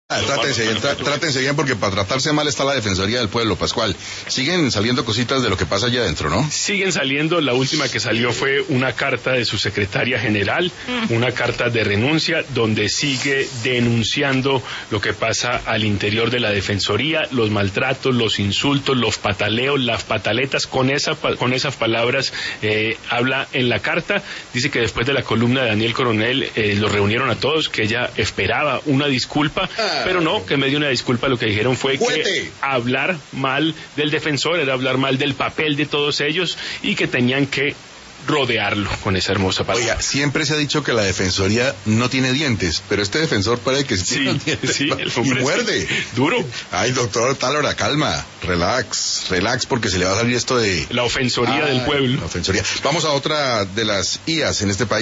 Trátense bien porque para tratarse mal está la Defensoría del Pueblo, Pascual. Siguen saliendo cositas de lo que pasa allá adentro, ¿no? Siguen saliendo. La última que salió fue una carta de su secretaria general, una carta de renuncia donde sigue denunciando lo que pasa al interior de la Defensoría, los maltratos, los insultos, los pataleos, las pataletas. Con esas palabras habla en la carta. Dice que después de la columna de Daniel Coronel los reunieron a todos, que ella esperaba una disculpa. Pero no, que en medio de una disculpa lo que dijeron fue que hablar mal del defensor era hablar mal del papel de todos ellos y que tenían que rodearlo con esa hermosa palabra. Oiga, siempre se ha dicho que la Defensoría no tiene dientes, pero este defensor parece que sí tiene dientes. Sí, y muerde. Duro. Ay, doctor Tálora, calma, relax, porque se le va a salir esto de... La ofensoría del pueblo. La ofensoría. Vamos a otra de las IAs en este país.